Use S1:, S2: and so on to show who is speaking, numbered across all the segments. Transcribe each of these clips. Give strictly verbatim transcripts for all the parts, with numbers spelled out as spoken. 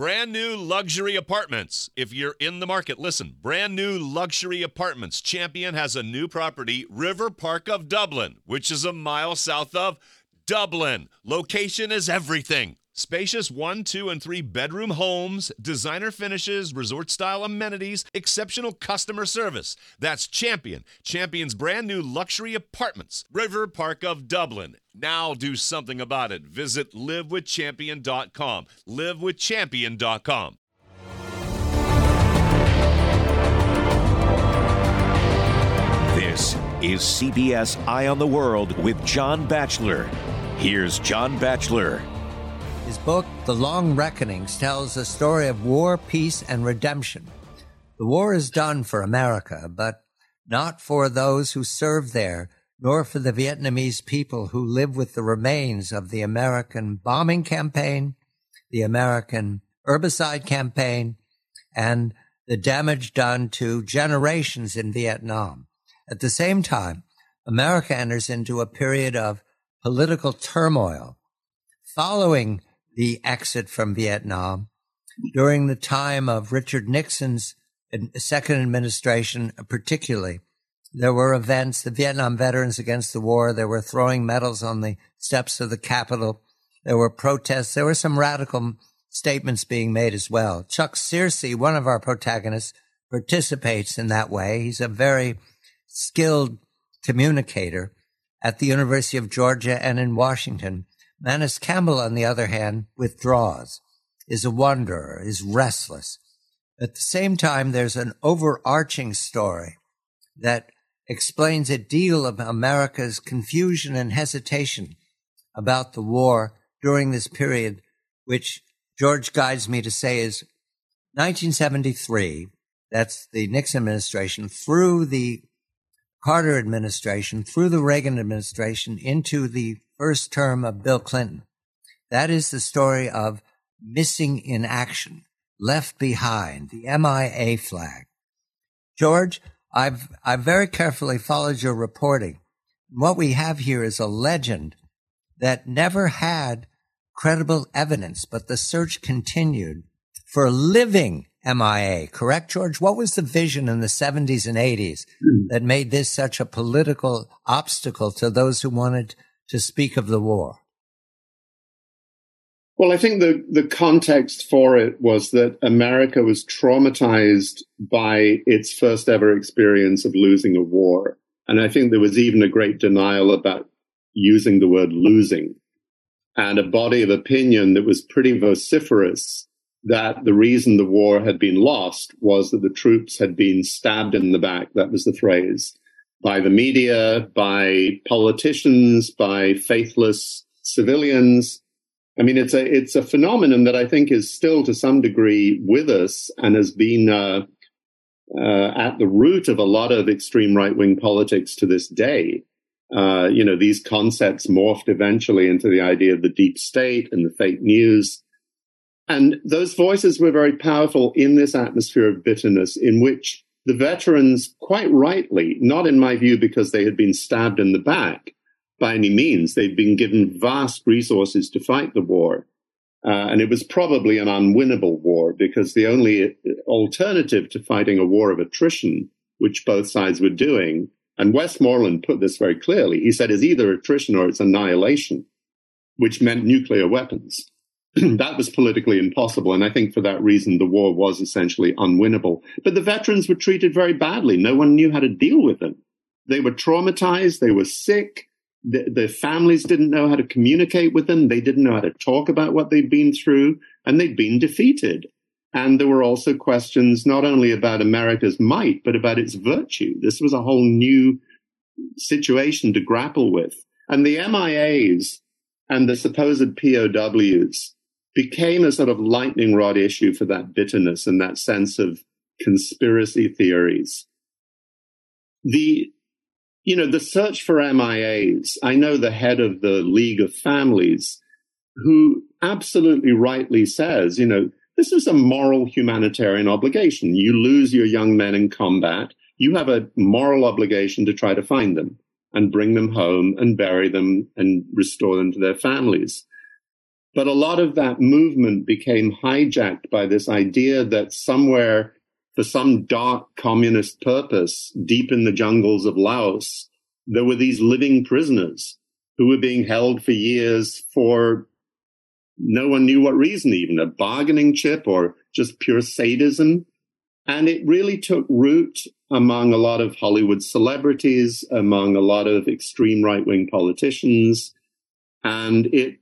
S1: Brand new luxury apartments. If you're in the market, listen. Brand new luxury apartments. Champion has a new property, River Park of Dublin, which is a mile south of Dublin. Location is everything. Spacious one, two, and three bedroom homes, designer finishes, resort-style amenities, exceptional customer service. That's Champion. Champion's brand new luxury apartments, River Park of Dublin. Now do something about it. Visit live with champion dot com. live with champion dot com.
S2: This is C B S Eye on the World with John Batchelor. Here's John Batchelor.
S3: His book, The Long Reckonings, tells a story of war, peace, and redemption. The war is done for America, but not for those who served there, nor for the Vietnamese people who live with the remains of the American bombing campaign, the American herbicide campaign, and the damage done to generations in Vietnam. At the same time, America enters into a period of political turmoil following the exit from Vietnam. During the time of Richard Nixon's second administration, particularly, there were events, the Vietnam Veterans Against the War, they were throwing medals on the steps of the Capitol, there were protests, there were some radical statements being made as well. Chuck Searcy, one of our protagonists, participates in that way. He's a very skilled communicator at the University of Georgia and in Washington. Manus Campbell, on the other hand, withdraws, is a wanderer, is restless. At the same time, there's an overarching story that explains a deal of America's confusion and hesitation about the war during this period, which George guides me to say is nineteen seventy-three, that's the Nixon administration, through the Carter administration, through the Reagan administration, into the first term of Bill Clinton. That is the story of missing in action, left behind, the M I A flag. George, I've I've very carefully followed your reporting. What we have here is a legend that never had credible evidence, but the search continued for living M I A. Correct, George? What was the vision in the seventies and eighties that made this such a political obstacle to those who wanted to speak of the war?
S4: Well, I think the, the context for it was that America was traumatized by its first ever experience of losing a war. And I think there was even a great denial about using the word losing, and a body of opinion that was pretty vociferous that the reason the war had been lost was that the troops had been stabbed in the back. That was the phrase. By the media, by politicians, by faithless civilians. I mean, it's a it's a phenomenon that I think is still to some degree with us and has been uh, uh, at the root of a lot of extreme right-wing politics to this day. Uh, you know, these concepts morphed eventually into the idea of the deep state and the fake news. And those voices were very powerful in this atmosphere of bitterness in which the veterans, quite rightly, not in my view because they had been stabbed in the back by any means, they'd been given vast resources to fight the war. Uh, and it was probably an unwinnable war because the only alternative to fighting a war of attrition, which both sides were doing, and Westmoreland put this very clearly, he said, is either attrition or it's annihilation, which meant nuclear weapons. That was politically impossible. And I think for that reason, the war was essentially unwinnable. But the veterans were treated very badly. No one knew how to deal with them. They were traumatized. They were sick. The, their families didn't know how to communicate with them. They didn't know how to talk about what they'd been through, and they'd been defeated. And there were also questions not only about America's might, but about its virtue. This was a whole new situation to grapple with. And the M I As and the supposed P O Ws became a sort of lightning rod issue for that bitterness and that sense of conspiracy theories. The, you know, the search for M I As, I know the head of the League of Families, who absolutely rightly says, you know, this is a moral humanitarian obligation. You lose your young men in combat. You have a moral obligation to try to find them and bring them home and bury them and restore them to their families. But a lot of that movement became hijacked by this idea that somewhere, for some dark communist purpose, deep in the jungles of Laos, there were these living prisoners who were being held for years for no one knew what reason, even a bargaining chip or just pure sadism. And it really took root among a lot of Hollywood celebrities, among a lot of extreme right-wing politicians. And it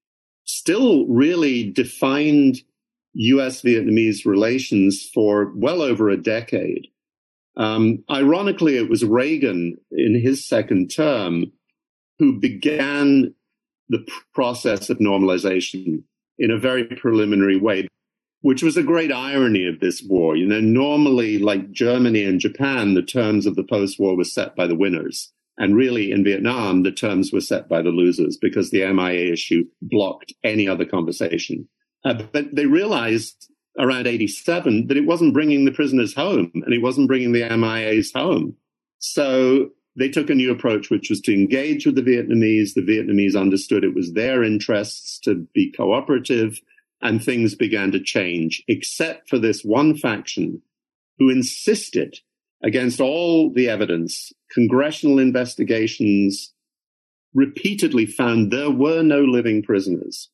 S4: still really defined U S Vietnamese relations for well over a decade. Um, ironically, it was Reagan in his second term who began the process of normalization in a very preliminary way, which was a great irony of this war. You know, normally, like Germany and Japan, the terms of the post-war were set by the winners. And really, in Vietnam, the terms were set by the losers because the M I A issue blocked any other conversation. Uh, but they realized around eighty-seven that it wasn't bringing the prisoners home and it wasn't bringing the M I As home. So they took a new approach, which was to engage with the Vietnamese. The Vietnamese understood it was their interests to be cooperative, and things began to change, except for this one faction who insisted, against all the evidence, congressional investigations repeatedly found there were no living prisoners.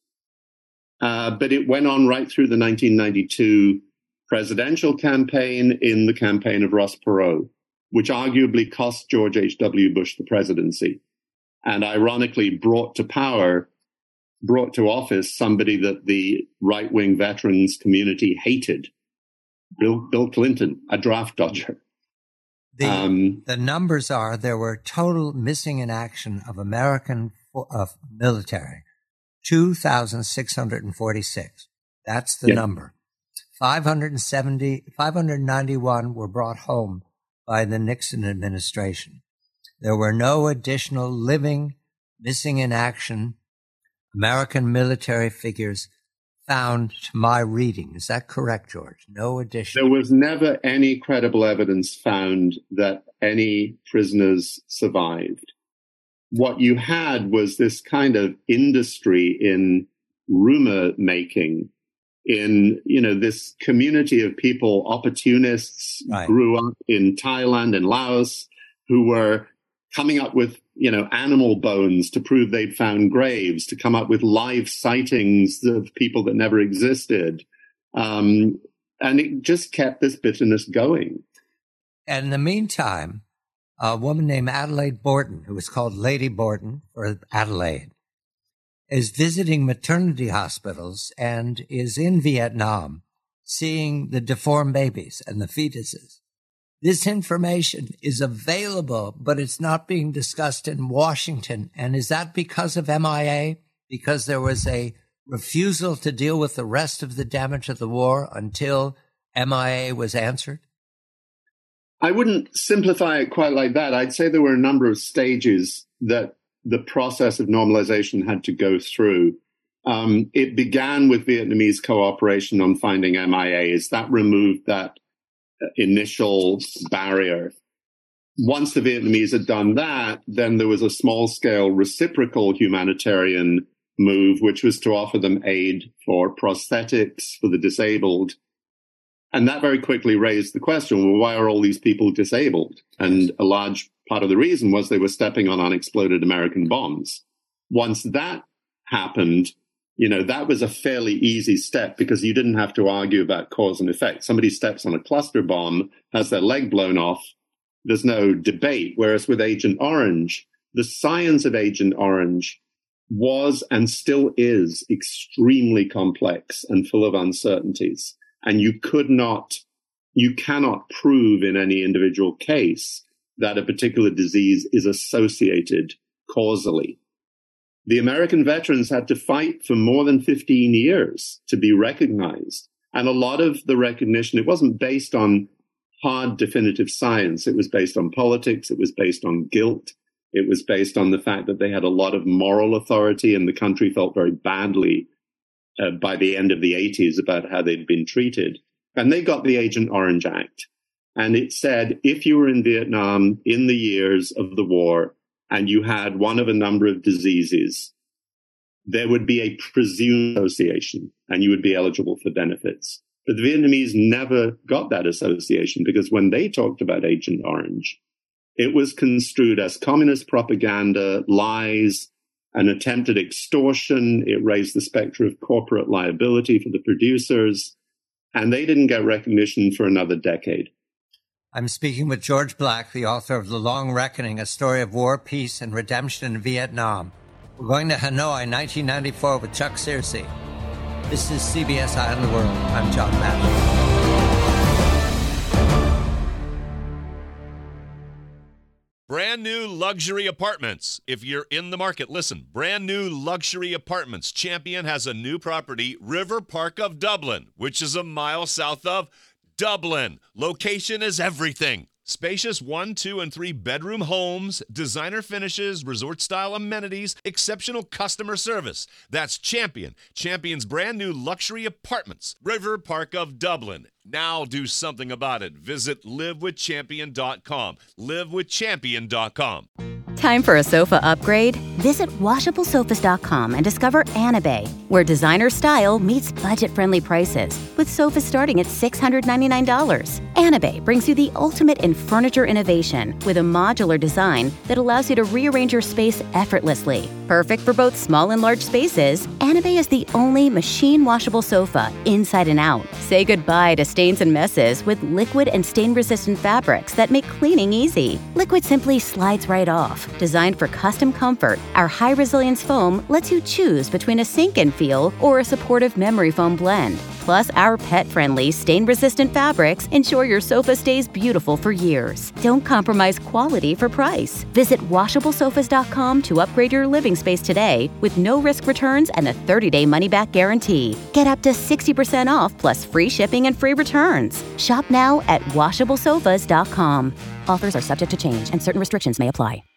S4: Uh, but it went on right through the nineteen ninety-two presidential campaign, in the campaign of Ross Perot, which arguably cost George H W. Bush the presidency, and ironically brought to power, brought to office somebody that the right-wing veterans community hated, Bill, Bill Clinton, a draft dodger.
S3: The,
S4: um,
S3: the numbers are there were total missing in action of American uh, military, two thousand six hundred forty-six. That's the
S4: yeah.
S3: number. five hundred seventy, five hundred ninety-one were brought home by the Nixon administration. There were no additional living, missing in action American military figures found to my reading. Is that correct, George? No additional.
S4: There was never any credible evidence found that any prisoners survived. What you had was this kind of industry in rumor making, in, you know, this community of people, opportunists,
S3: right,
S4: grew up in Thailand and Laos, who were coming up with, you know, animal bones to prove they'd found graves, to come up with live sightings of people that never existed. Um, and it just kept this bitterness going.
S3: And in the meantime, a woman named Adelaide Borton, who was called Lady Borton for Adelaide, is visiting maternity hospitals and is in Vietnam seeing the deformed babies and the fetuses. This information is available, but it's not being discussed in Washington. And is that because of M I A? Because there was a refusal to deal with the rest of the damage of the war until M I A was answered?
S4: I wouldn't simplify it quite like that. I'd say there were a number of stages that the process of normalization had to go through. Um, it began with Vietnamese cooperation on finding M I As. That removed that initial barrier. Once the Vietnamese had done that, then there was a small-scale reciprocal humanitarian move, which was to offer them aid for prosthetics for the disabled. And that very quickly raised the question, well, why are all these people disabled? And a large part of the reason was they were stepping on unexploded American bombs. Once that happened, you know, that was a fairly easy step because you didn't have to argue about cause and effect. Somebody steps on a cluster bomb, has their leg blown off. There's no debate. Whereas with Agent Orange, the science of Agent Orange was and still is extremely complex and full of uncertainties. And you could not, you cannot prove in any individual case that a particular disease is associated causally. The American veterans had to fight for more than fifteen years to be recognized. And a lot of the recognition, it wasn't based on hard, definitive science. It was based on politics. It was based on guilt. It was based on the fact that they had a lot of moral authority and the country felt very badly uh, by the end of the eighties about how they'd been treated. And they got the Agent Orange Act. And it said, if you were in Vietnam in the years of the war, and you had one of a number of diseases, there would be a presumed association and you would be eligible for benefits. But the Vietnamese never got that association because when they talked about Agent Orange, it was construed as communist propaganda, lies, an attempted extortion. It raised the specter of corporate liability for the producers, and they didn't get recognition for another decade.
S3: I'm speaking with George Black, the author of The Long Reckoning, a story of war, peace, and redemption in Vietnam. We're going to Hanoi, nineteen ninety-four, with Chuck Searcy. This is C B S Eye on the World. I'm John Batchelor.
S1: Brand new luxury apartments. If you're in the market, listen. Brand new luxury apartments. Champion has a new property, River Park of Dublin, which is a mile south of Dublin. Location is everything. Spacious one, two, and three bedroom homes, designer finishes, resort-style amenities, exceptional customer service. That's Champion. Champion's brand new luxury apartments, River Park of Dublin. Now do something about it. Visit live with champion dot com. live with champion dot com.
S5: Time for a sofa upgrade? Visit washable sofas dot com and discover Anabay, where designer style meets budget-friendly prices, with sofas starting at six hundred ninety-nine dollars. Anabay brings you the ultimate in furniture innovation with a modular design that allows you to rearrange your space effortlessly. Perfect for both small and large spaces, Anabay is the only machine-washable sofa inside and out. Say goodbye to stains and messes with liquid and stain-resistant fabrics that make cleaning easy. Liquid simply slides right off. Designed for custom comfort, our high-resilience foam lets you choose between a sink-in feel or a supportive memory foam blend. Plus, our pet-friendly, stain-resistant fabrics ensure your sofa stays beautiful for years. Don't compromise quality for price. Visit washable sofas dot com to upgrade your living space today with no-risk returns and a thirty-day money-back guarantee. Get up to sixty percent off plus free shipping and free returns. Shop now at washable sofas dot com. Offers are subject to change and certain restrictions may apply.